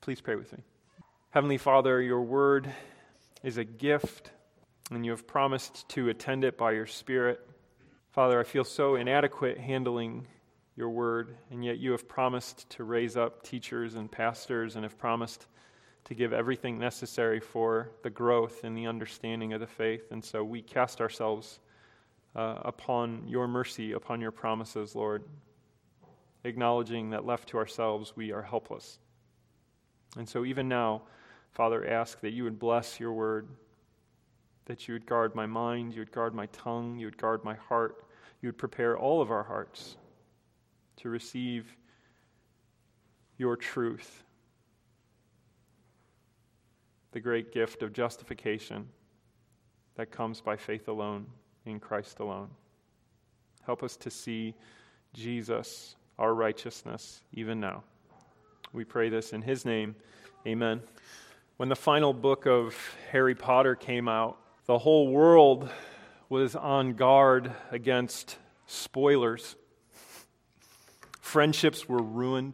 Please pray with me. Heavenly Father, your word is a gift, and you have promised to attend it by your Spirit. Father, I feel so inadequate handling your word, and yet you have promised to raise up teachers and pastors and have promised to give everything necessary for the growth and the understanding of the faith. And so we cast ourselves upon your mercy, upon your promises, Lord, acknowledging that left to ourselves we are helpless. And so even now, Father, ask that you would bless your word, that you would guard my mind, you would guard my tongue, you would guard my heart, you would prepare all of our hearts to receive your truth, the great gift of justification that comes by faith alone, in Christ alone. Help us to see Jesus, our righteousness, even now. We pray this in his name. Amen. When the final book of Harry Potter came out, the whole world was on guard against spoilers. Friendships were ruined.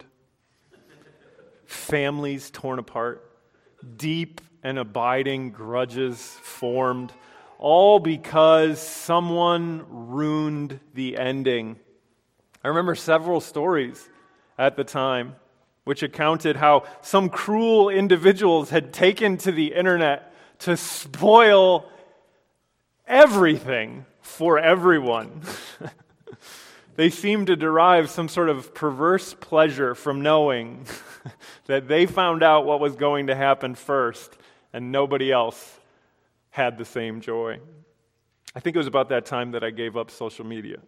Families torn apart. Deep and abiding grudges formed, all because someone ruined the ending. I remember several stories at the time which accounted how some cruel individuals had taken to the internet to spoil everything for everyone. They seemed to derive some sort of perverse pleasure from knowing that they found out what was going to happen first and nobody else had the same joy. I think it was about that time that I gave up social media.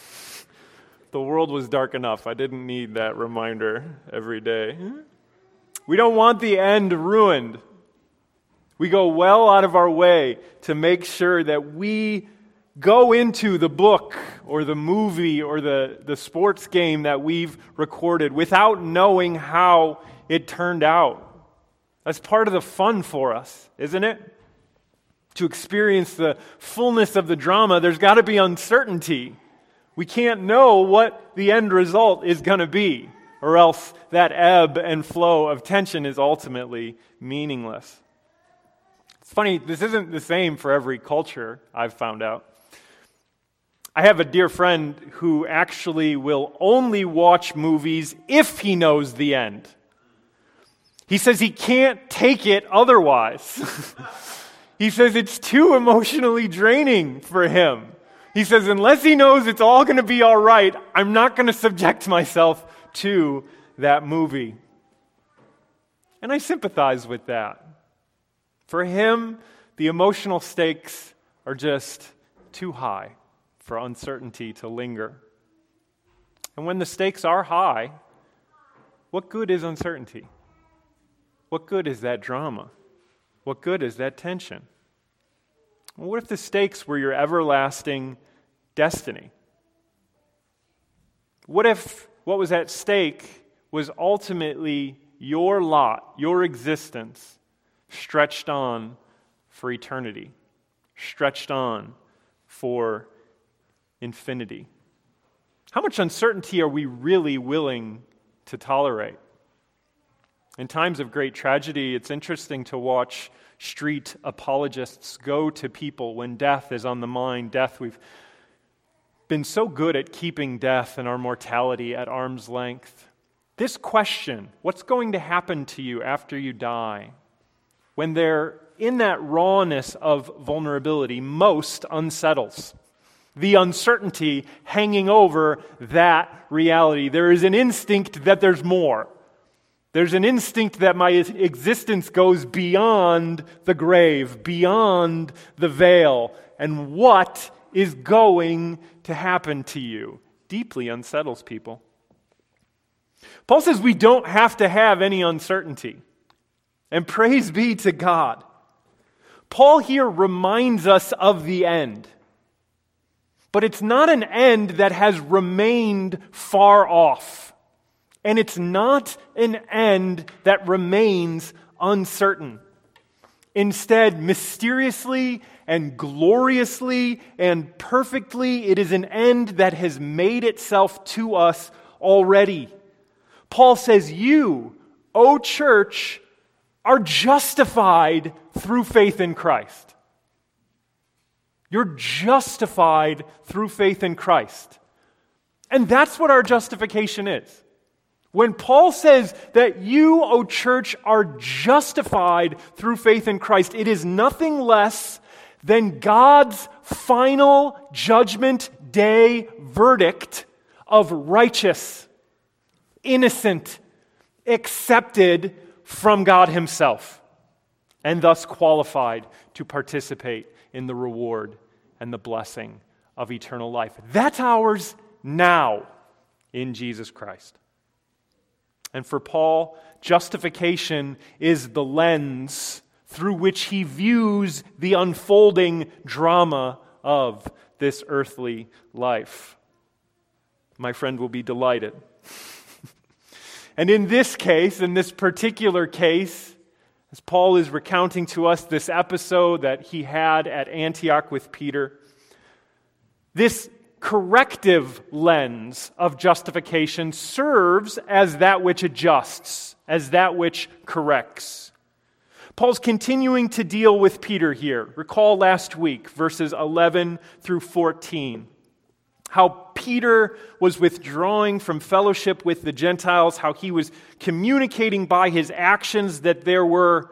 The world was dark enough. I didn't need that reminder every day. We don't want the end ruined. We go well out of our way to make sure that we go into the book or the movie or the sports game that we've recorded without knowing how it turned out. That's part of the fun for us, isn't it? To experience the fullness of the drama, there's got to be uncertainty. We can't know what the end result is going to be, or else that ebb and flow of tension is ultimately meaningless. It's funny, this isn't the same for every culture, I've found out. I have a dear friend who actually will only watch movies if he knows the end. He says he can't take it otherwise. He says it's too emotionally draining for him. He says, unless he knows it's all going to be all right, I'm not going to subject myself to that movie. And I sympathize with that. For him, the emotional stakes are just too high for uncertainty to linger. And when the stakes are high, what good is uncertainty? What good is that drama? What good is that tension? Well, what if the stakes were your everlasting destiny? What if what was at stake was ultimately your lot, your existence, stretched on for eternity, stretched on for infinity? How much uncertainty are we really willing to tolerate? In times of great tragedy, it's interesting to watch street apologists go to people when death is on the mind. Death, we've been so good at keeping death and our mortality at arm's length. This question, what's going to happen to you after you die, when they're in that rawness of vulnerability, most unsettles. The uncertainty hanging over that reality. There is an instinct that there's more. There's an instinct that my existence goes beyond the grave, beyond the veil, and what is going to happen to you deeply unsettles people. Paul says we don't have to have any uncertainty, and praise be to God. Paul here reminds us of the end, but it's not an end that has remained far off. And it's not an end that remains uncertain. Instead, mysteriously and gloriously and perfectly, it is an end that has made itself to us already. Paul says you O church, are justified through faith in Christ. You're justified through faith in Christ. And that's what our justification is. When Paul says that you, O church, are justified through faith in Christ, it is nothing less than God's final judgment day verdict of righteous, innocent, accepted from God Himself, and thus qualified to participate in the reward and the blessing of eternal life. That's ours now in Jesus Christ. And for Paul, justification is the lens through which he views the unfolding drama of this earthly life. My friend will be delighted. And in this case, in this particular case, as Paul is recounting to us this episode that he had at Antioch with Peter, this corrective lens of justification serves as that which adjusts, as that which corrects. Paul's continuing to deal with Peter here. Recall last week, verses 11 through 14. How Peter was withdrawing from fellowship with the Gentiles, how he was communicating by his actions that there were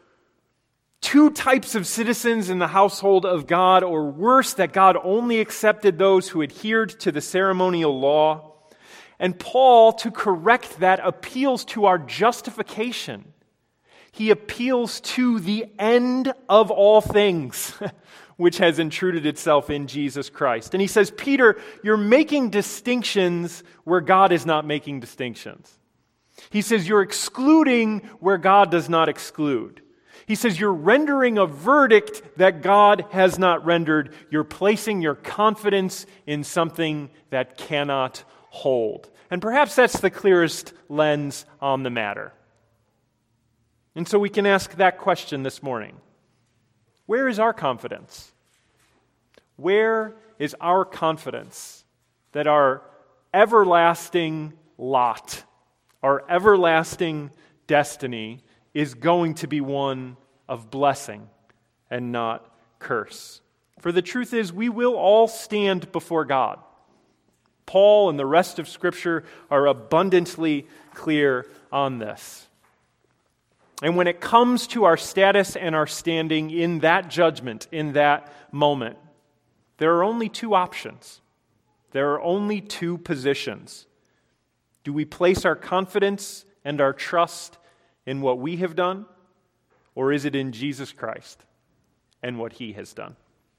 two types of citizens in the household of God, or worse, that God only accepted those who adhered to the ceremonial law. And Paul, to correct that, appeals to our justification. He appeals to the end of all things, which has intruded itself in Jesus Christ. And he says, Peter, you're making distinctions where God is not making distinctions. He says, you're excluding where God does not exclude. He says, you're rendering a verdict that God has not rendered. You're placing your confidence in something that cannot hold. And perhaps that's the clearest lens on the matter. And so we can ask that question this morning. Where is our confidence? Where is our confidence that our everlasting lot, our everlasting destiny is going to be one of blessing and not curse? For the truth is, we will all stand before God. Paul and the rest of Scripture are abundantly clear on this. And when it comes to our status and our standing in that judgment, in that moment, there are only two options. There are only two positions. Do we place our confidence and our trust in what we have done, or is it in Jesus Christ and what He has done?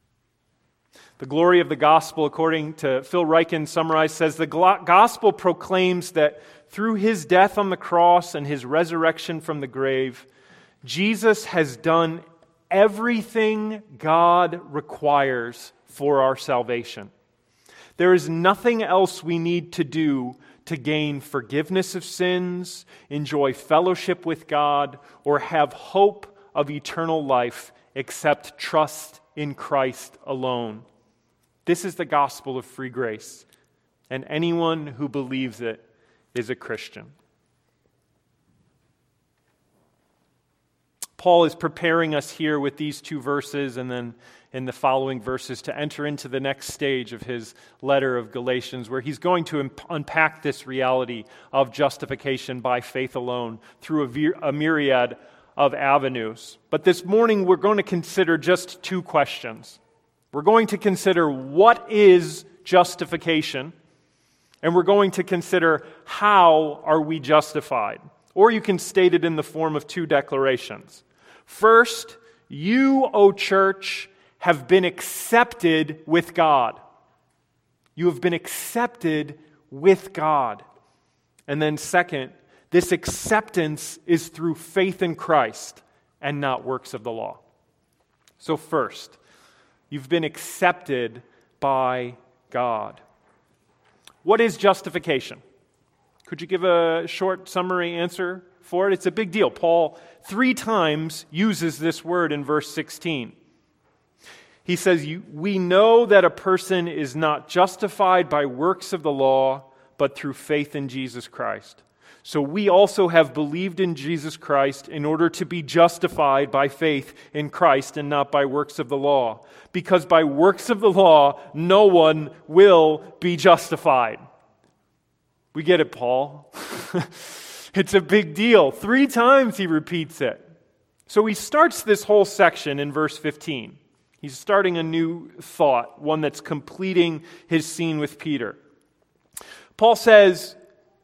The glory of the gospel, according to Phil Ryken summarized, says the gospel proclaims that through His death on the cross and His resurrection from the grave, Jesus has done everything God requires for our salvation. There is nothing else we need to do to gain forgiveness of sins, enjoy fellowship with God, or have hope of eternal life except trust in Christ alone. This is the gospel of free grace, and anyone who believes it is a Christian. Paul is preparing us here with these two verses and then in the following verses to enter into the next stage of his letter of Galatians, where he's going to unpack this reality of justification by faith alone through a myriad of avenues. But this morning we're going to consider just two questions. We're going to consider what is justification, and we're going to consider how are we justified. Or you can state it in the form of two declarations. First, you, O church, have been accepted with God. You have been accepted with God. And then second, this acceptance is through faith in Christ and not works of the law. So first, you've been accepted by God. What is justification? Could you give a short summary answer for it? It's a big deal. Paul 3 times uses this word in verse 16. He says, we know that a person is not justified by works of the law, but through faith in Jesus Christ. So we also have believed in Jesus Christ in order to be justified by faith in Christ and not by works of the law. Because by works of the law, no one will be justified. We get it, Paul. It's a big deal. 3 times he repeats it. So he starts this whole section in verse 15. He's starting a new thought, one that's completing his scene with Peter. Paul says,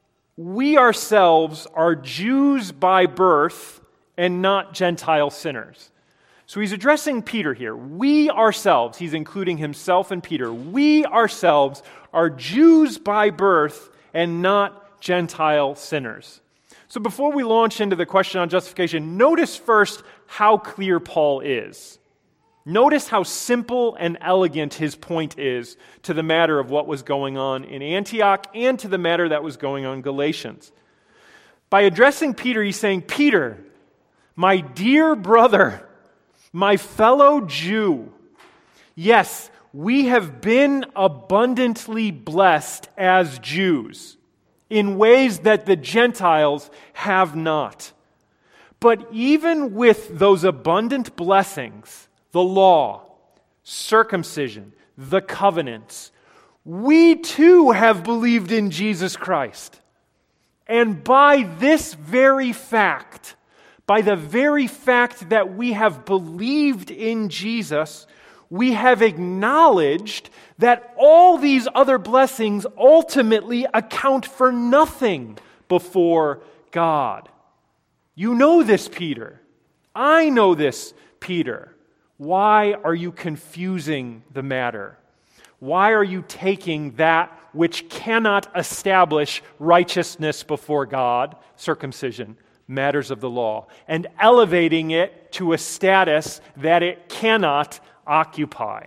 we ourselves are Jews by birth and not Gentile sinners. So he's addressing Peter here. We ourselves, he's including himself and Peter, we ourselves are Jews by birth and not Gentile sinners. So before we launch into the question on justification, notice first how clear Paul is. Notice how simple and elegant his point is to the matter of what was going on in Antioch and to the matter that was going on in Galatians. By addressing Peter, he's saying, Peter, my dear brother, my fellow Jew, yes, we have been abundantly blessed as Jews in ways that the Gentiles have not. But even with those abundant blessings, the law, circumcision, the covenants, we too have believed in Jesus Christ. And by this very fact, by the very fact that we have believed in Jesus, we have acknowledged that all these other blessings ultimately account for nothing before God. You know this, Peter. I know this, Peter. Why are you confusing the matter? Why are you taking that which cannot establish righteousness before God, circumcision, matters of the law, and elevating it to a status that it cannot occupy?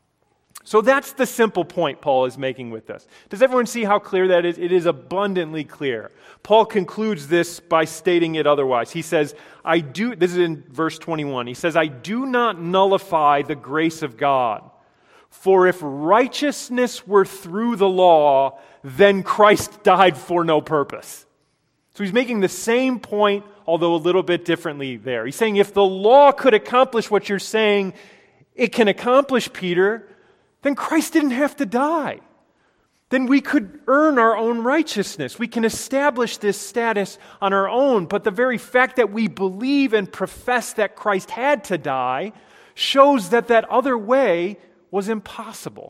So that's the simple point Paul is making with this. Does everyone see how clear that is? It is abundantly clear. Paul concludes this by stating it otherwise. He says, this is in verse 21, he says, I do not nullify the grace of God, for if righteousness were through the law, then Christ died for no purpose. So he's making the same point, although a little bit differently there. He's saying if the law could accomplish what you're saying it can accomplish, Peter, then Christ didn't have to die. Then we could earn our own righteousness. We can establish this status on our own. But the very fact that we believe and profess that Christ had to die shows that that other way was impossible.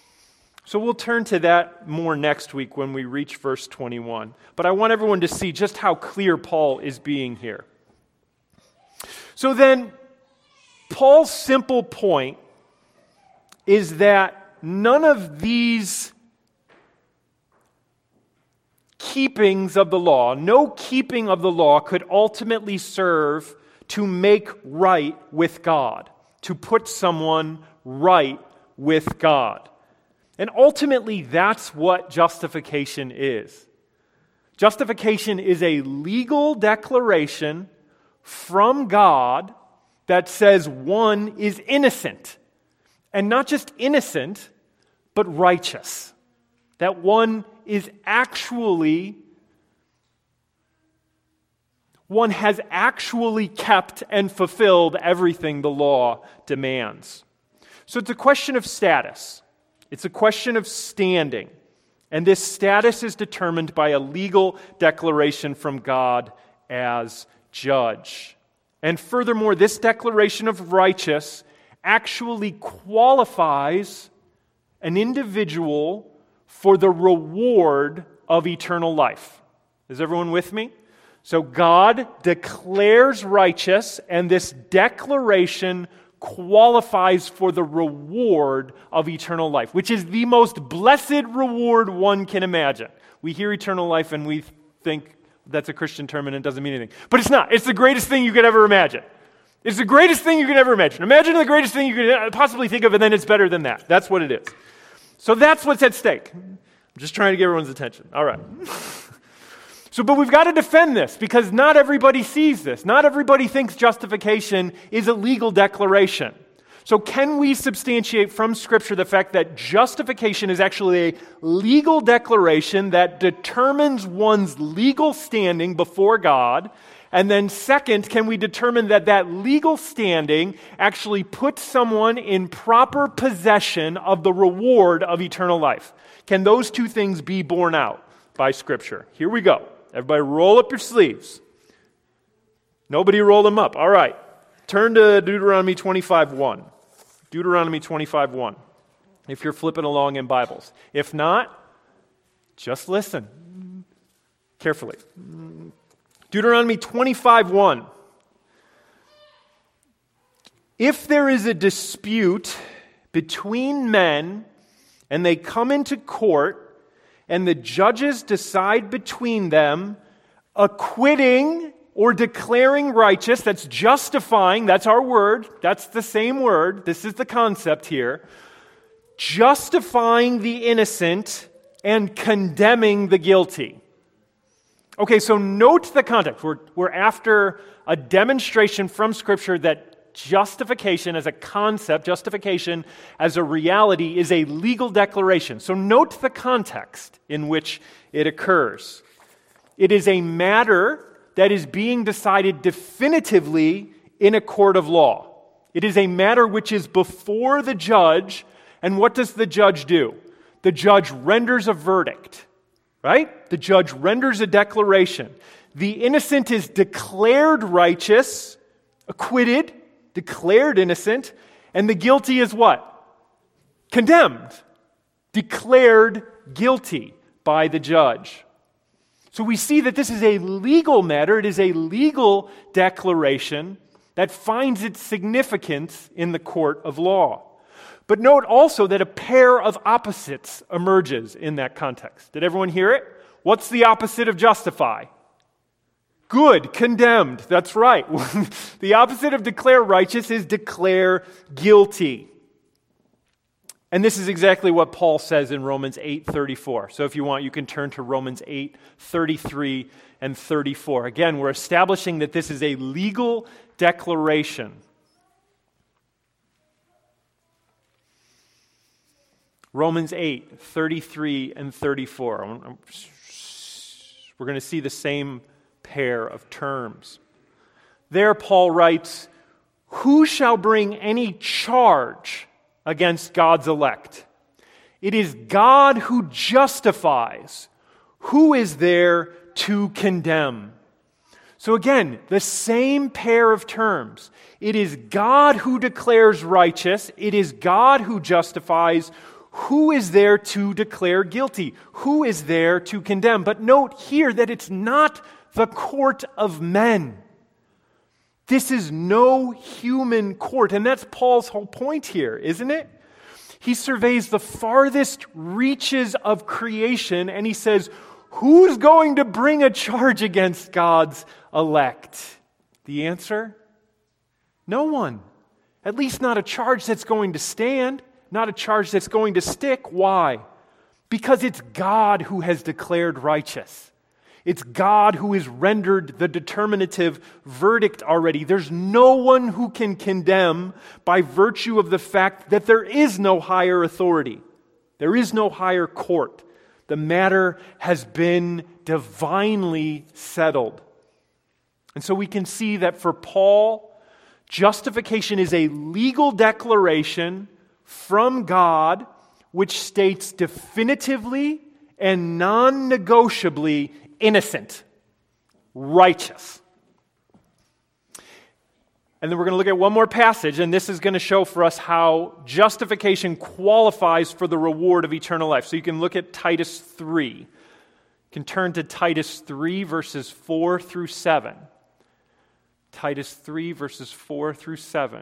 So we'll turn to that more next week when we reach verse 21. But I want everyone to see just how clear Paul is being here. So then, Paul's simple point is that none of these keepings of the law, no keeping of the law could ultimately serve to make right with God, to put someone right with God. And ultimately, that's what justification is. Justification is a legal declaration from God that says one is innocent. And not just innocent, but righteous. That one has actually kept and fulfilled everything the law demands. So it's a question of status. It's a question of standing. And this status is determined by a legal declaration from God as judge. And furthermore, this declaration of righteous actually qualifies an individual for the reward of eternal life. Is everyone with me? So God declares righteous, and this declaration qualifies for the reward of eternal life, which is the most blessed reward one can imagine. We hear eternal life and we think that's a Christian term and it doesn't mean anything. But it's not. It's the greatest thing you could ever imagine. It's the greatest thing you could ever imagine. Imagine the greatest thing you could possibly think of, and then it's better than that. That's what it is. So that's what's at stake. I'm just trying to get everyone's attention. All right. But we've got to defend this because not everybody sees this. Not everybody thinks justification is a legal declaration. So can we substantiate from Scripture the fact that justification is actually a legal declaration that determines one's legal standing before God? And then second, can we determine that that legal standing actually puts someone in proper possession of the reward of eternal life? Can those two things be borne out by Scripture? Here we go. Everybody roll up your sleeves. Nobody rolled them up. All right. Turn to Deuteronomy 25:1. Deuteronomy 25:1. If you're flipping along in Bibles. If not, just listen carefully. Deuteronomy 25:1. If there is a dispute between men and they come into court and the judges decide between them, acquitting or declaring righteous, that's justifying, that's our word, that's the same word, this is the concept here, justifying the innocent and condemning the guilty. Okay, so note the context. We're after a demonstration from Scripture that justification as a concept, justification as a reality is a legal declaration. So note the context in which it occurs. It is a matter that is being decided definitively in a court of law. It is a matter which is before the judge, and what does the judge do? The judge renders a verdict, right? The judge renders a declaration. The innocent is declared righteous, acquitted, declared innocent, and the guilty is what? Condemned, declared guilty by the judge. So we see that this is a legal matter. It is a legal declaration that finds its significance in the court of law. But note also that a pair of opposites emerges in that context. Did everyone hear it? What's the opposite of justify? Good, condemned. That's right. The opposite of declare righteous is declare guilty. And this is exactly what Paul says in Romans 8:34. So if you want, you can turn to Romans 8:33 and 34. Again, we're establishing that this is a legal declaration. Romans 8:33 and 34. We're going to see the same pair of terms. There Paul writes, "Who shall bring any charge against God's elect? It is God who justifies. Who is there to condemn?" So again, the same pair of terms. It is God who declares righteous. It is God who justifies. Who is there to declare guilty? Who is there to condemn? But note here that it's not the court of men. This is no human court, and that's Paul's whole point here, isn't it? He surveys the farthest reaches of creation, and he says, who's going to bring a charge against God's elect? The answer? No one. At least not a charge that's going to stand, not a charge that's going to stick. Why? Because it's God who has declared righteous. It's God who has rendered the determinative verdict already. There's no one who can condemn by virtue of the fact that there is no higher authority. There is no higher court. The matter has been divinely settled. And so we can see that for Paul, justification is a legal declaration from God which states definitively and non-negotiably innocent, righteous. And then we're going to look at one more passage, and this is going to show for us how justification qualifies for the reward of eternal life. So you can look at Titus 3. You can turn to Titus 3, verses 4 through 7. Titus 3, verses 4 through 7.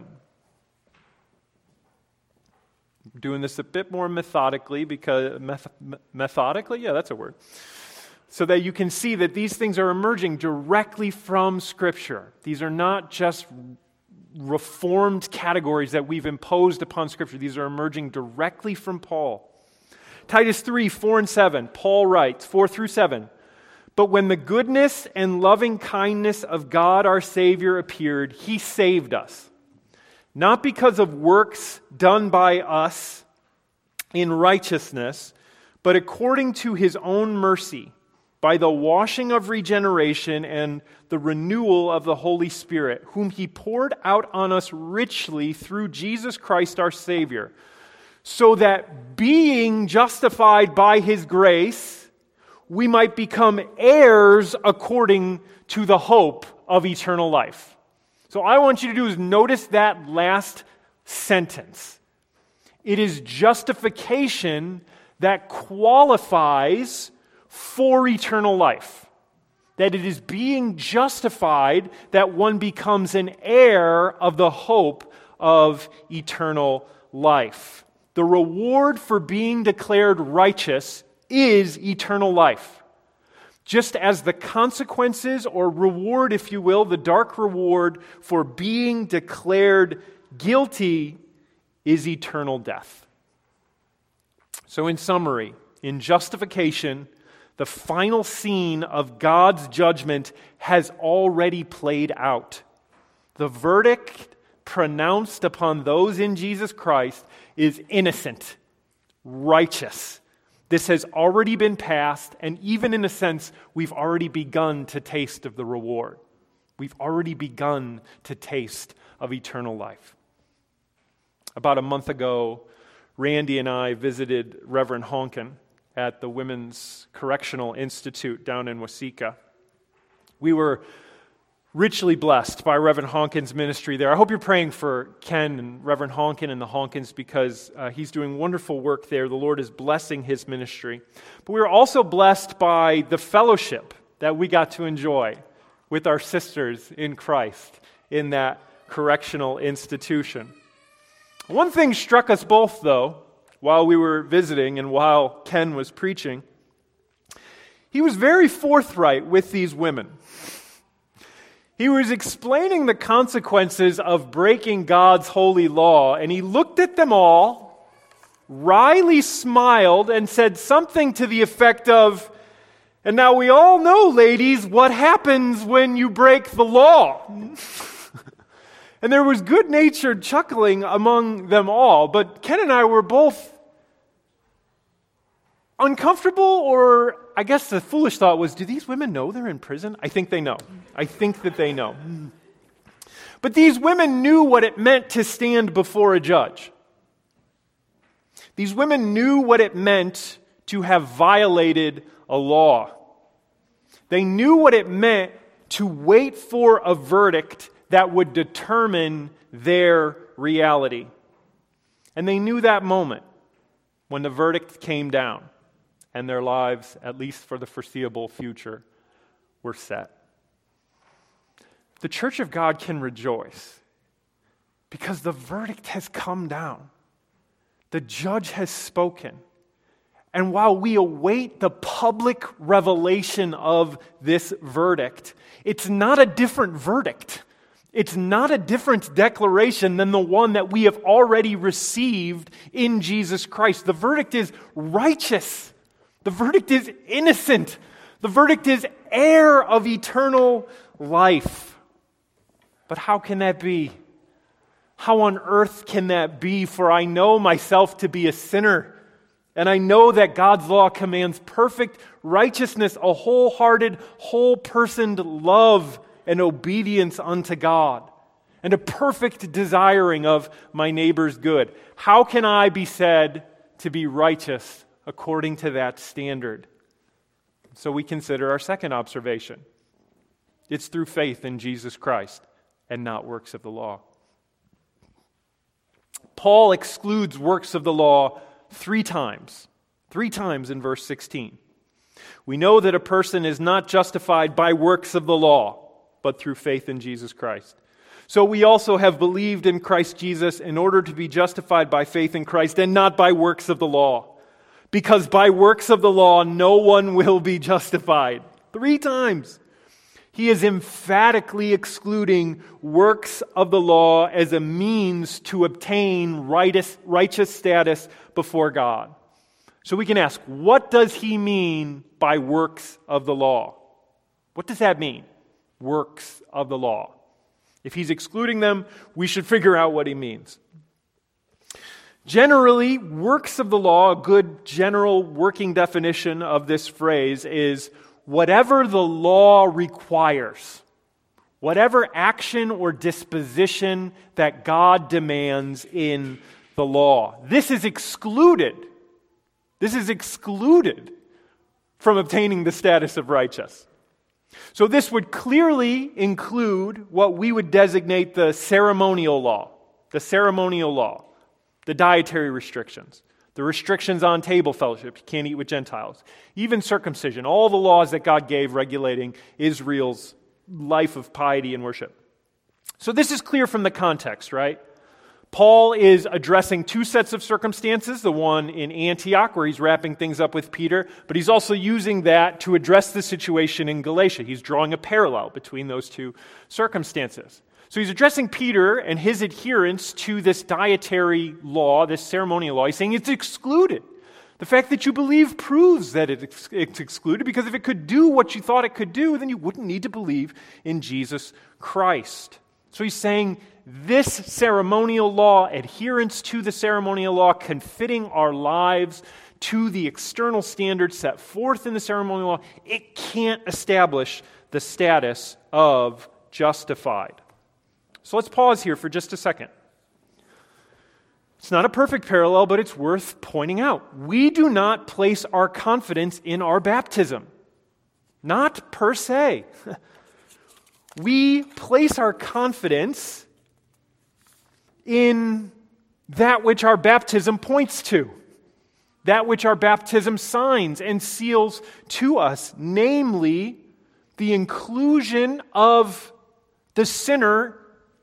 I'm doing this a bit more methodically because methodically? Yeah, that's a word. So that you can see that these things are emerging directly from Scripture. These are not just reformed categories that we've imposed upon Scripture. These are emerging directly from Paul. Titus 3, 4 and 7, Paul writes, 4 through 7, "But when the goodness and loving kindness of God our Savior appeared, He saved us, not because of works done by us in righteousness, but according to his own mercy, by the washing of regeneration and the renewal of the Holy Spirit, whom he poured out on us richly through Jesus Christ our Savior, so that being justified by his grace, we might become heirs according to the hope of eternal life. So all I want you to do is notice that last sentence. It is justification that qualifies for eternal life. That it is being justified that one becomes an heir of the hope of eternal life. The reward for being declared righteous is eternal life. Just as the consequences or reward, if you will, the dark reward for being declared guilty is eternal death. So in summary, in justification, the final scene of God's judgment has already played out. The verdict pronounced upon those in Jesus Christ is innocent, righteous. This has already been passed, and even in a sense, we've already begun to taste of the reward. We've already begun to taste of eternal life. About a month ago, Randy and I visited Reverend Honkin at the Women's Correctional Institute down in Waseca. We were richly blessed by Reverend Honkin's ministry there. I hope you're praying for Ken and Reverend Honkin and the Honkins because he's doing wonderful work there. The Lord is blessing his ministry. But we were also blessed by the fellowship that we got to enjoy with our sisters in Christ in that correctional institution. One thing struck us both, though, while we were visiting and while Ken was preaching. He was very forthright with these women. He was explaining the consequences of breaking God's holy law, and he looked at them all, wryly smiled, and said something to the effect of, "And now we all know, ladies, what happens when you break the law." And there was good-natured chuckling among them all, but Ken and I were both uncomfortable, or I guess the foolish thought was, do these women know they're in prison? I think they know. I think that they know. But these women knew what it meant to stand before a judge. These women knew what it meant to have violated a law. They knew what it meant to wait for a verdict that would determine their reality. And they knew that moment when the verdict came down and their lives, at least for the foreseeable future, were set. The Church of God can rejoice because the verdict has come down. The judge has spoken. And while we await the public revelation of this verdict, it's not a different verdict. It's not a different declaration than the one that we have already received in Jesus Christ. The verdict is righteous. The verdict is innocent. The verdict is heir of eternal life. But how can that be? How on earth can that be? For I know myself to be a sinner. And I know that God's law commands perfect righteousness, a wholehearted, whole-personed love and obedience unto God, and a perfect desiring of my neighbor's good. How can I be said to be righteous according to that standard? So we consider our second observation. It's through faith in Jesus Christ and not works of the law. Paul excludes works of the law three times in verse 16. We know that a person is not justified by works of the law, but through faith in Jesus Christ. So we also have believed in Christ Jesus in order to be justified by faith in Christ and not by works of the law. Because by works of the law, no one will be justified. 3 times. He is emphatically excluding works of the law as a means to obtain righteous status before God. So we can ask, what does he mean by works of the law? What does that mean? Works of the law. If he's excluding them, we should figure out what he means. Generally, works of the law, a good general working definition of this phrase is whatever the law requires, whatever action or disposition that God demands in the law. This is excluded. This is excluded from obtaining the status of righteous. So this would clearly include what we would designate the ceremonial law, the dietary restrictions, the restrictions on table fellowship, you can't eat with Gentiles, even circumcision, all the laws that God gave regulating Israel's life of piety and worship. So this is clear from the context, right? Paul is addressing two sets of circumstances, the one in Antioch where he's wrapping things up with Peter, but he's also using that to address the situation in Galatia. He's drawing a parallel between those two circumstances. So he's addressing Peter and his adherence to this dietary law, this ceremonial law. He's saying it's excluded. The fact that you believe proves that it's excluded, because if it could do what you thought it could do, then you wouldn't need to believe in Jesus Christ. So he's saying this ceremonial law, adherence to the ceremonial law, confitting our lives to the external standards set forth in the ceremonial law, it can't establish the status of justified. So let's pause here for just a second. It's not a perfect parallel, but it's worth pointing out. We do not place our confidence in our baptism. Not per se. We place our confidence in that which our baptism points to, that which our baptism signs and seals to us, namely the inclusion of the sinner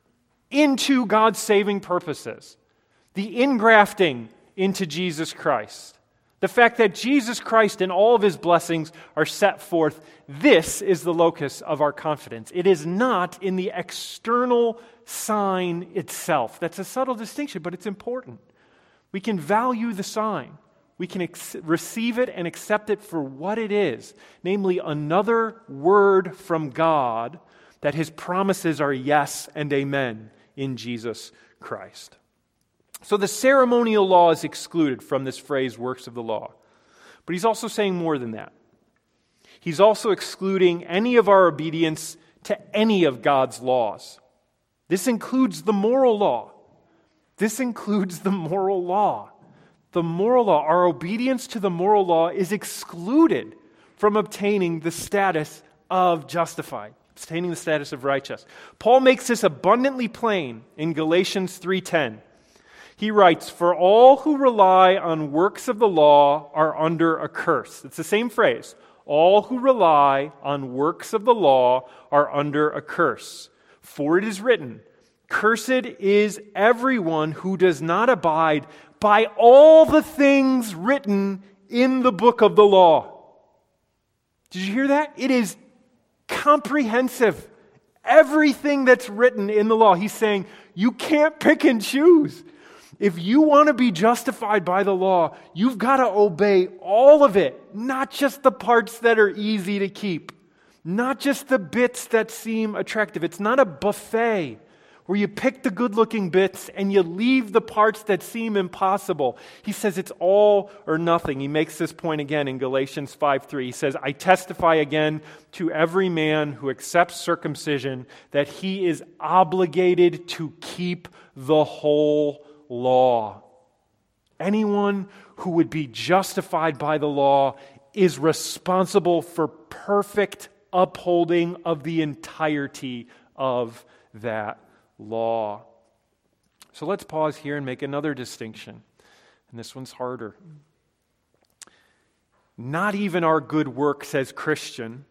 into God's saving purposes, the ingrafting into Jesus Christ. The fact that Jesus Christ and all of his blessings are set forth, this is the locus of our confidence. It is not in the external sign itself. That's a subtle distinction, but it's important. We can value the sign. We can receive it and accept it for what it is, namely another word from God that his promises are yes and amen in Jesus Christ. So the ceremonial law is excluded from this phrase, works of the law. But he's also saying more than that. He's also excluding any of our obedience to any of God's laws. This includes the moral law. This includes the moral law. The moral law, our obedience to the moral law is excluded from obtaining the status of justified, obtaining the status of righteous. Paul makes this abundantly plain in Galatians 3:10. He writes, "For all who rely on works of the law are under a curse." It's the same phrase. All who rely on works of the law are under a curse. For it is written, "Cursed is everyone who does not abide by all the things written in the book of the law." Did you hear that? It is comprehensive. Everything that's written in the law. He's saying, you can't pick and choose. If you want to be justified by the law, you've got to obey all of it, not just the parts that are easy to keep, not just the bits that seem attractive. It's not a buffet where you pick the good-looking bits and you leave the parts that seem impossible. He says it's all or nothing. He makes this point again in Galatians 5:3. He says, "I testify again to every man who accepts circumcision that he is obligated to keep the whole law." Anyone who would be justified by the law is responsible for perfect upholding of the entirety of that law. So let's pause here and make another distinction. And this one's harder. Not even our good works as Christians,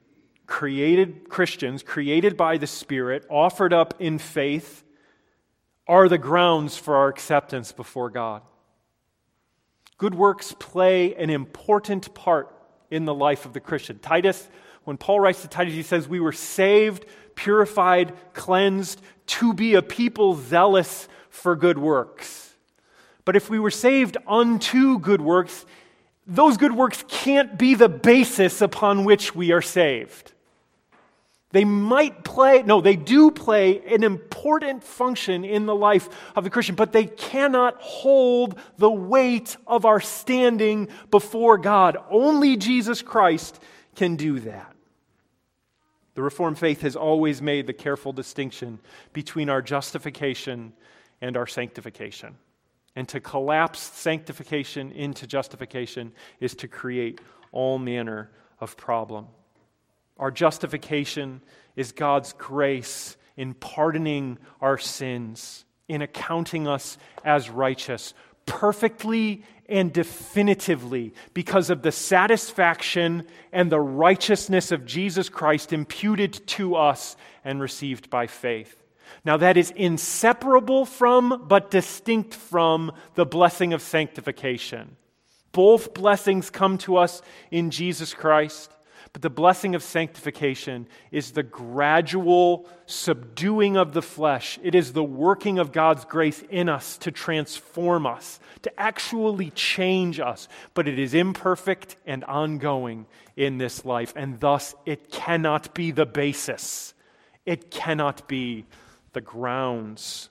created by the Spirit, offered up in faith, are the grounds for our acceptance before God. Good works play an important part in the life of the Christian. Titus, when Paul writes to Titus, he says, we were saved, purified, cleansed, to be a people zealous for good works. But if we were saved unto good works, those good works can't be the basis upon which we are saved. They do play an important function in the life of the Christian, but they cannot hold the weight of our standing before God. Only Jesus Christ can do that. The Reformed faith has always made the careful distinction between our justification and our sanctification. And to collapse sanctification into justification is to create all manner of problem. Our justification is God's grace in pardoning our sins, in accounting us as righteous, perfectly and definitively, because of the satisfaction and the righteousness of Jesus Christ imputed to us and received by faith. Now that is inseparable from, but distinct from, the blessing of sanctification. Both blessings come to us in Jesus Christ. But the blessing of sanctification is the gradual subduing of the flesh. It is the working of God's grace in us to transform us, to actually change us. But it is imperfect and ongoing in this life, and thus it cannot be the basis. It cannot be the grounds.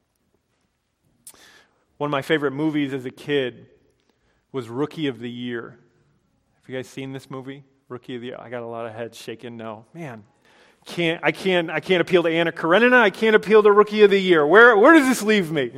One of my favorite movies as a kid was Rookie of the Year. Have you guys seen this movie? Rookie of the Year. I got a lot of heads shaking no. Man, I can't appeal to Anna Karenina. I can't appeal to Rookie of the Year. Where does this leave me?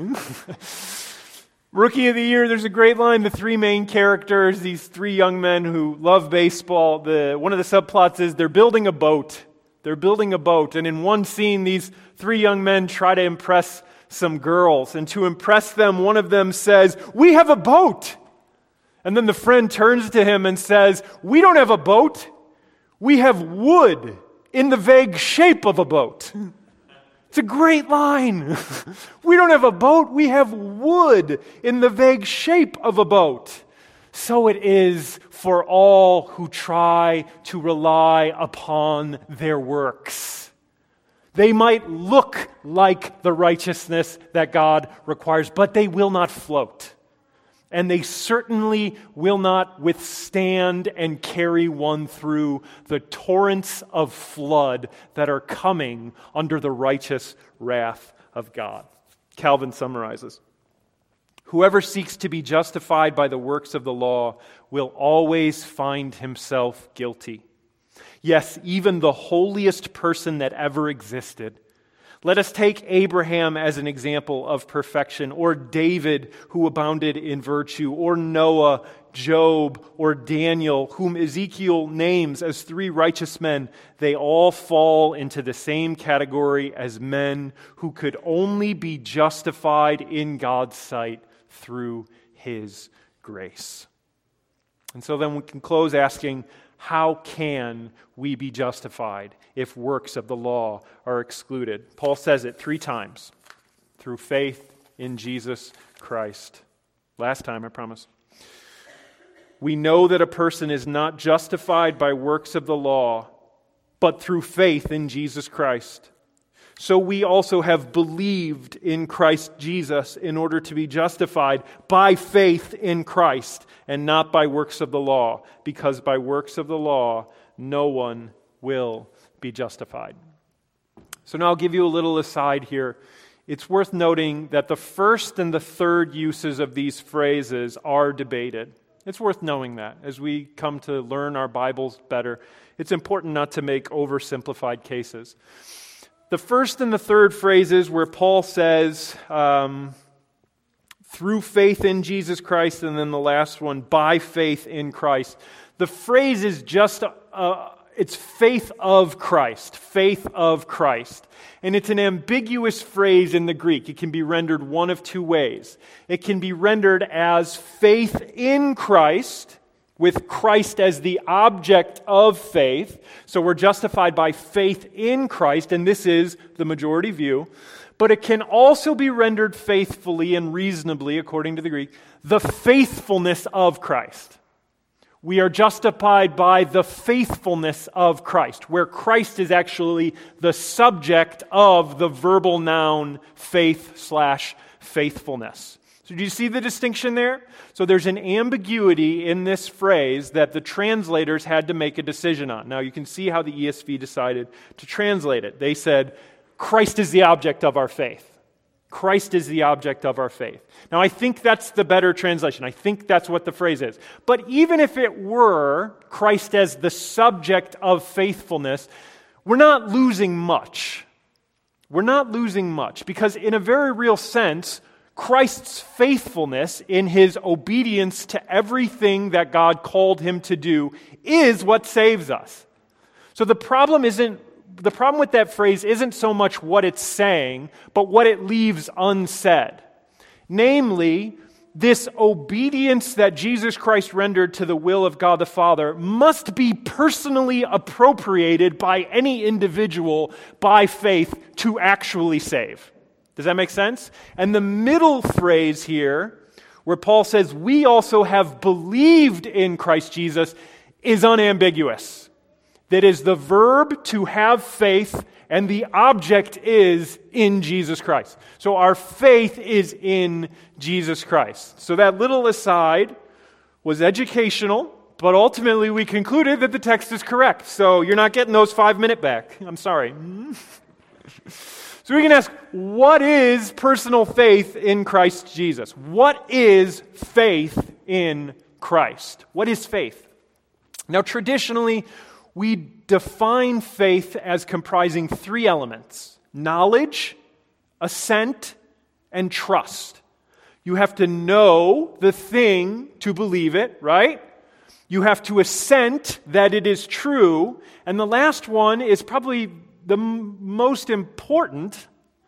Rookie of the Year, there's a great line. The three main characters, these three young men who love baseball, one of the subplots is they're building a boat. They're building a boat. And in one scene, these three young men try to impress some girls. And to impress them, one of them says, "We have a boat." And then the friend turns to him and says, "We don't have a boat. We have wood in the vague shape of a boat." It's a great line. We don't have a boat. We have wood in the vague shape of a boat. So it is for all who try to rely upon their works. They might look like the righteousness that God requires, but they will not float. And they certainly will not withstand and carry one through the torrents of flood that are coming under the righteous wrath of God. Calvin summarizes, "Whoever seeks to be justified by the works of the law will always find himself guilty. Yes, even the holiest person that ever existed. Let us take Abraham as an example of perfection, or David, who abounded in virtue, or Noah, Job, or Daniel, whom Ezekiel names as three righteous men. They all fall into the same category as men who could only be justified in God's sight through His grace." And so then we can close asking, how can we be justified if works of the law are excluded? Paul says it 3 times. Through faith in Jesus Christ. Last time, I promise. We know that a person is not justified by works of the law, but through faith in Jesus Christ. So we also have believed in Christ Jesus in order to be justified by faith in Christ and not by works of the law, because by works of the law no one will be justified. So now I'll give you a little aside here. It's worth noting that the first and the third uses of these phrases are debated. It's worth knowing that as we come to learn our Bibles better. It's important not to make oversimplified cases. The first and the third phrases where Paul says, through faith in Jesus Christ, and then the last one, by faith in Christ. The phrase is just, it's faith of Christ, faith of Christ. And it's an ambiguous phrase in the Greek. It can be rendered one of 2 ways. It can be rendered as faith in Christ, with Christ as the object of faith. So we're justified by faith in Christ, and this is the majority view. But it can also be rendered faithfully and reasonably, according to the Greek, the faithfulness of Christ. We are justified by the faithfulness of Christ, where Christ is actually the subject of the verbal noun faith/faithfulness. So do you see the distinction there? So there's an ambiguity in this phrase that the translators had to make a decision on. Now you can see how the ESV decided to translate it. They said, Christ is the object of our faith. Christ is the object of our faith. Now I think that's the better translation. I think that's what the phrase is. But even if it were Christ as the subject of faithfulness, we're not losing much. We're not losing much because in a very real sense, Christ's faithfulness in his obedience to everything that God called him to do is what saves us. So the problem with that phrase isn't so much what it's saying, but what it leaves unsaid. Namely, this obedience that Jesus Christ rendered to the will of God the Father must be personally appropriated by any individual by faith to actually save. Does that make sense? And the middle phrase here, where Paul says, we also have believed in Christ Jesus, is unambiguous. That is the verb to have faith, and the object is in Jesus Christ. So our faith is in Jesus Christ. So that little aside was educational, but ultimately we concluded that the text is correct. So you're not getting those 5 minutes back. I'm sorry. So we can ask, what is personal faith in Christ Jesus? What is faith in Christ? What is faith? Now, traditionally, we define faith as comprising 3 elements: knowledge, assent, and trust. You have to know the thing to believe it, right? You have to assent that it is true. And the last one is probably the most important.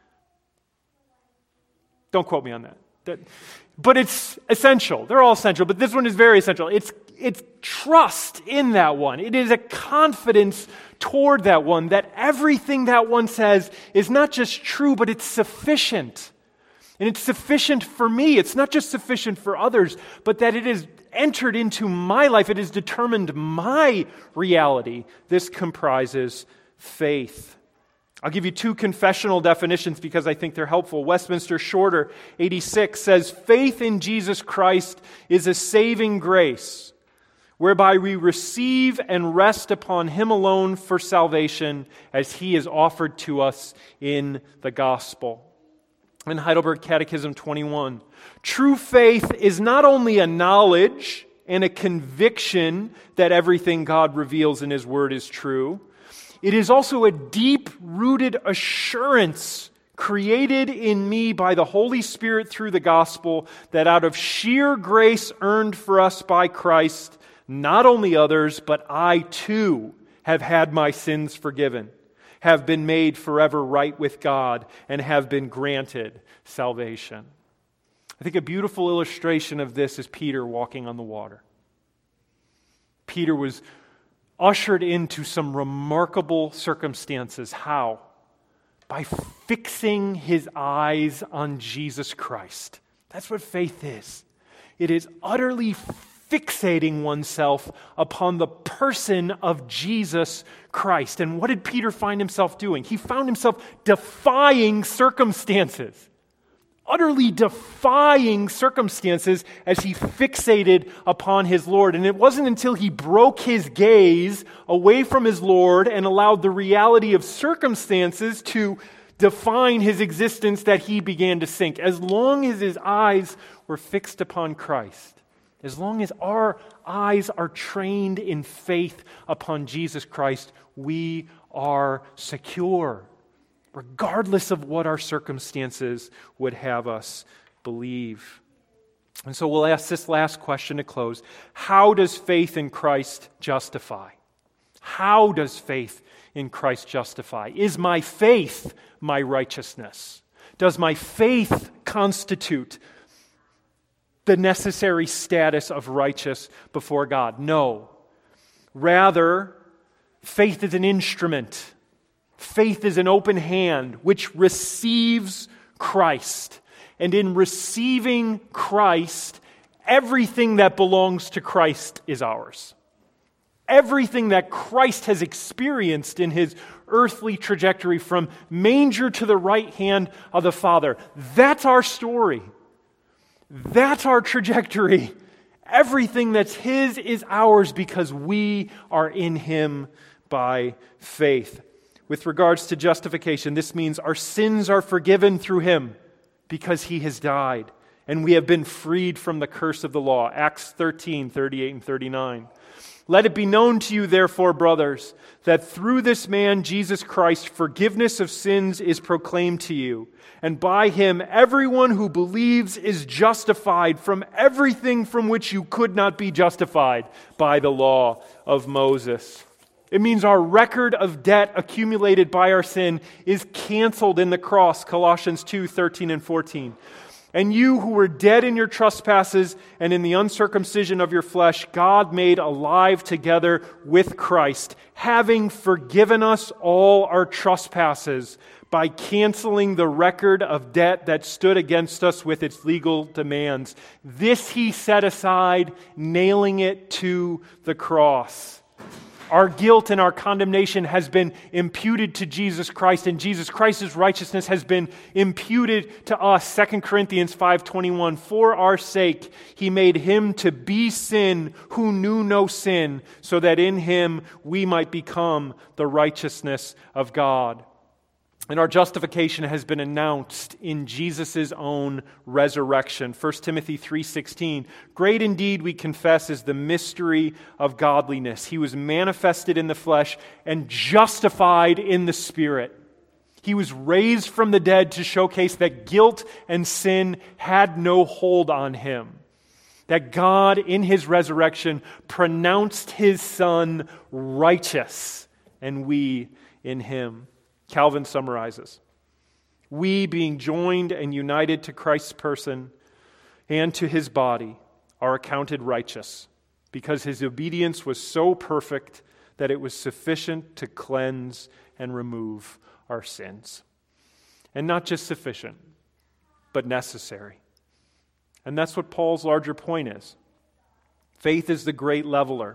Don't quote me on that. But it's essential. They're all essential, but this one is very essential. It's trust in that one. It is a confidence toward that one, that everything that one says is not just true, but it's sufficient. And it's sufficient for me. It's not just sufficient for others, but that it is entered into my life. It has determined my reality. This comprises faith. I'll give you 2 confessional definitions because I think they're helpful. Westminster Shorter 86 says, faith in Jesus Christ is a saving grace whereby we receive and rest upon Him alone for salvation as He is offered to us in the gospel. In Heidelberg Catechism 21, true faith is not only a knowledge and a conviction that everything God reveals in His Word is true, it is also a deep-rooted assurance created in me by the Holy Spirit through the gospel that out of sheer grace earned for us by Christ, not only others, but I too have had my sins forgiven, have been made forever right with God, and have been granted salvation. I think a beautiful illustration of this is Peter walking on the water. Peter was ushered into some remarkable circumstances. How? By fixing his eyes on Jesus Christ. That's what faith is. It is utterly fixating oneself upon the person of Jesus Christ. And what did Peter find himself doing? He found himself defying circumstances. Utterly defying circumstances as he fixated upon his Lord. And it wasn't until he broke his gaze away from his Lord and allowed the reality of circumstances to define his existence that he began to sink. As long as his eyes were fixed upon Christ, as long as our eyes are trained in faith upon Jesus Christ, we are secure, regardless of what our circumstances would have us believe. And so we'll ask this last question to close. How does faith in Christ justify? How does faith in Christ justify? Is my faith my righteousness? Does my faith constitute the necessary status of righteous before God? No. Rather, faith is an instrument. Faith is an open hand which receives Christ. And in receiving Christ, everything that belongs to Christ is ours. Everything that Christ has experienced in His earthly trajectory from manger to the right hand of the Father. That's our story. That's our trajectory. Everything that's His is ours because we are in Him by faith. With regards to justification, this means our sins are forgiven through Him because He has died, and we have been freed from the curse of the law. Acts 13:38 and 39. Let it be known to you, therefore, brothers, that through this man, Jesus Christ, forgiveness of sins is proclaimed to you. And by Him, everyone who believes is justified from everything from which you could not be justified by the law of Moses. It means our record of debt accumulated by our sin is canceled in the cross, Colossians 2:13 and 14. And you who were dead in your trespasses and in the uncircumcision of your flesh, God made alive together with Christ, having forgiven us all our trespasses by canceling the record of debt that stood against us with its legal demands. This He set aside, nailing it to the cross. Our guilt and our condemnation has been imputed to Jesus Christ, and Jesus Christ's righteousness has been imputed to us. 2 Corinthians 5:21, for our sake He made Him to be sin who knew no sin, so that in Him we might become the righteousness of God. And our justification has been announced in Jesus' own resurrection. 1 Timothy 3:16, great indeed, we confess, is the mystery of godliness. He was manifested in the flesh and justified in the Spirit. He was raised from the dead to showcase that guilt and sin had no hold on Him. That God, in His resurrection, pronounced His Son righteous, and we in Him. Calvin summarizes, we, being joined and united to Christ's person and to His body, are accounted righteous because His obedience was so perfect that it was sufficient to cleanse and remove our sins. And not just sufficient, but necessary. And that's what Paul's larger point is. Faith is the great leveler.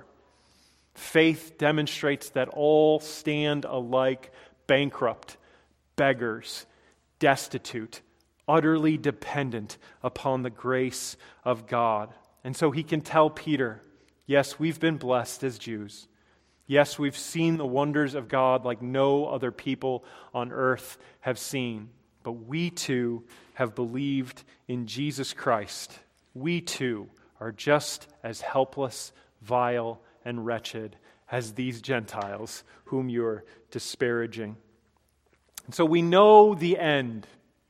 Faith demonstrates that all stand alike bankrupt, beggars, destitute, utterly dependent upon the grace of God. And so he can tell Peter, yes, we've been blessed as Jews. Yes, we've seen the wonders of God like no other people on earth have seen. But we too have believed in Jesus Christ. We too are just as helpless, vile, and wretched as these Gentiles whom you're disparaging. And so we know the end,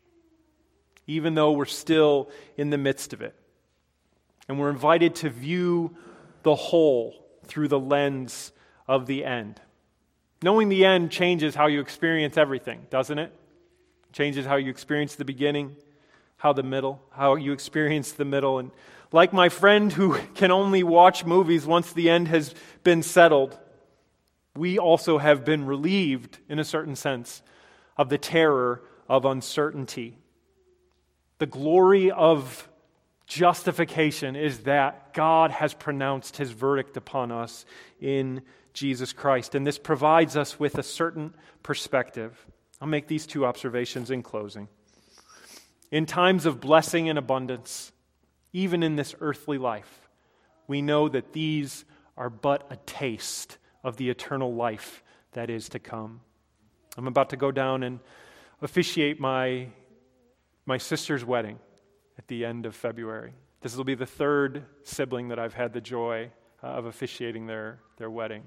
even though we're still in the midst of it. And we're invited to view the whole through the lens of the end. Knowing the end changes how you experience everything, doesn't it? Changes how you experience the beginning, how you experience the middle. And like my friend who can only watch movies once the end has been settled, we also have been relieved, in a certain sense, of the terror of uncertainty. The glory of justification is that God has pronounced His verdict upon us in Jesus Christ. And this provides us with a certain perspective. I'll make these two observations in closing. In times of blessing and abundance, even in this earthly life, we know that these are but a taste of the eternal life that is to come. I'm about to go down and officiate my sister's wedding at the end of February. This will be the third sibling that I've had the joy of officiating their wedding.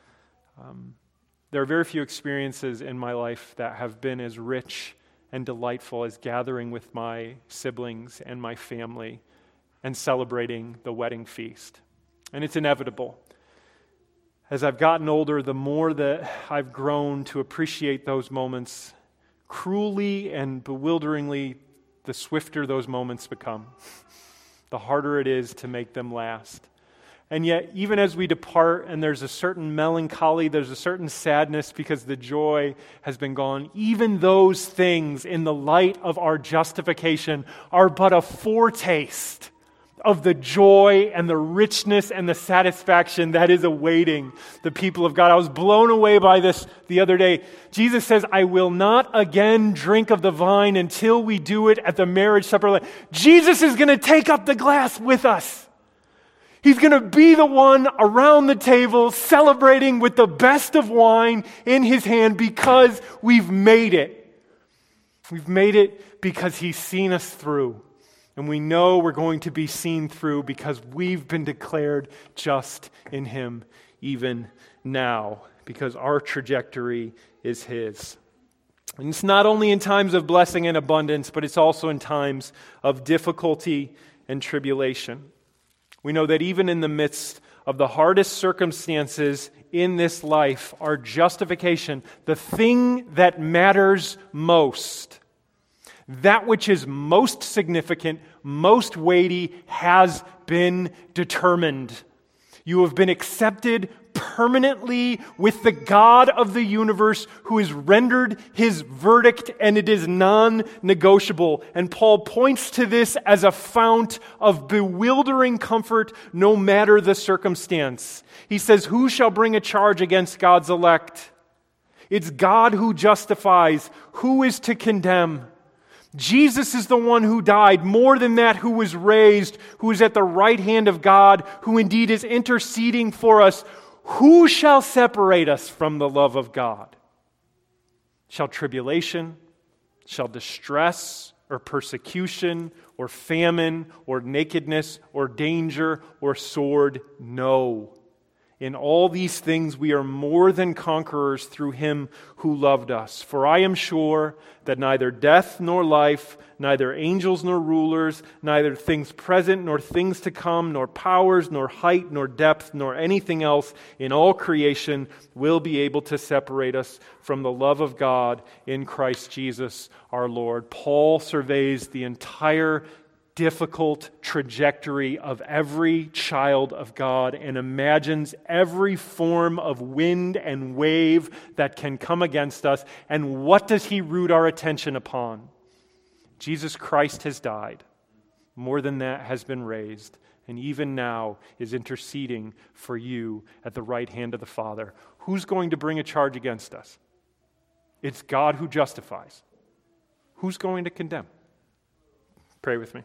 There are very few experiences in my life that have been as rich and delightful as gathering with my siblings and my family and celebrating the wedding feast. And it's inevitable. As I've gotten older, the more that I've grown to appreciate those moments, cruelly and bewilderingly, the swifter those moments become, the harder it is to make them last. And yet, even as we depart and there's a certain melancholy, there's a certain sadness because the joy has been gone, even those things in the light of our justification are but a foretaste of the joy and the richness and the satisfaction that is awaiting the people of God. I was blown away by this the other day. Jesus says, I will not again drink of the vine until we do it at the marriage supper. Jesus is going to take up the glass with us. He's going to be the one around the table celebrating with the best of wine in his hand because we've made it. We've made it because he's seen us through. And we know we're going to be seen through because we've been declared just in him even now, because our trajectory is his. And it's not only in times of blessing and abundance, but it's also in times of difficulty and tribulation. We know that even in the midst of the hardest circumstances in this life, our justification, the thing that matters most, that which is most significant, most weighty, has been determined. You have been accepted permanently with the God of the universe who has rendered his verdict, and it is non-negotiable. And Paul points to this as a fount of bewildering comfort no matter the circumstance. He says, who shall bring a charge against God's elect? It's God who justifies. Who is to condemn? Jesus is the one who died, more than that, who was raised, who is at the right hand of God, who indeed is interceding for us. Who shall separate us from the love of God? Shall tribulation, shall distress, or persecution, or famine, or nakedness, or danger, or sword? No. In all these things we are more than conquerors through him who loved us. For I am sure that neither death nor life, neither angels nor rulers, neither things present nor things to come, nor powers, nor height, nor depth, nor anything else in all creation will be able to separate us from the love of God in Christ Jesus our Lord. Paul surveys the entire difficult trajectory of every child of God and imagines every form of wind and wave that can come against us. And what does he root our attention upon? Jesus Christ has died. More than that, has been raised, and even now is interceding for you at the right hand of the Father. Who's going to bring a charge against us? It's God who justifies. Who's going to condemn? Pray with me.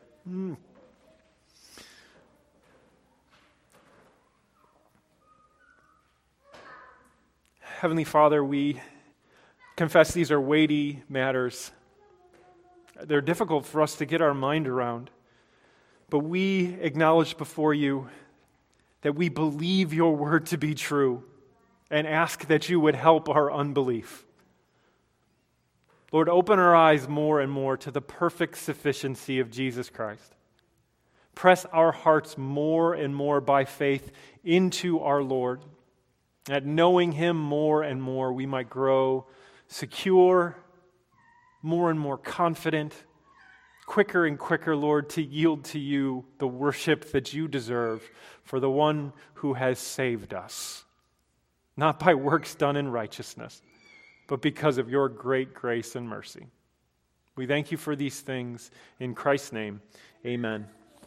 Heavenly Father, we confess these are weighty matters. They're difficult for us to get our mind around. But we acknowledge before you that we believe your word to be true and ask that you would help our unbelief. Lord, open our eyes more and more to the perfect sufficiency of Jesus Christ. Press our hearts more and more by faith into our Lord. That knowing him more and more, we might grow secure, more and more confident, quicker and quicker, Lord, to yield to you the worship that you deserve for the one who has saved us, not by works done in righteousness, but because of your great grace and mercy. We thank you for these things. In Christ's name, amen.